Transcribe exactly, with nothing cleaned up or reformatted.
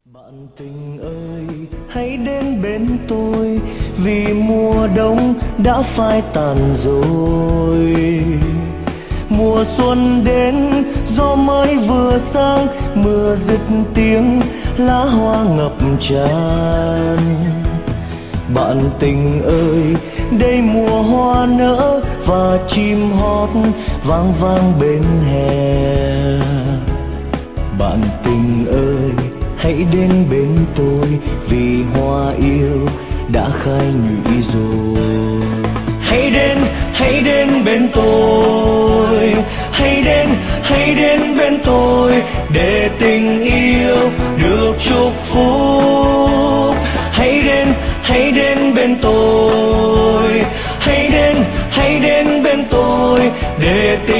Bạn tình ơi, hãy đến bên tôi, vì mùa đông đã phai tàn rồi. Mùa xuân đến, gió mới vừa sang, mưa dứt tiếng, lá hoa ngập tràn. Bạn tình ơi, đây mùa hoa nở và chim hót vang vang bên hè. Bạn tình ơi, hãy đến bên tôi, vì hoa yêu đã khai nhụy rồi. Hãy đến, hãy đến bên tôi, hãy đến, hãy đến bên tôi, để tình yêu được chúc phúc. Hãy đến, hãy đến bên tôi, hãy đến, hãy đến bên tôi, để tình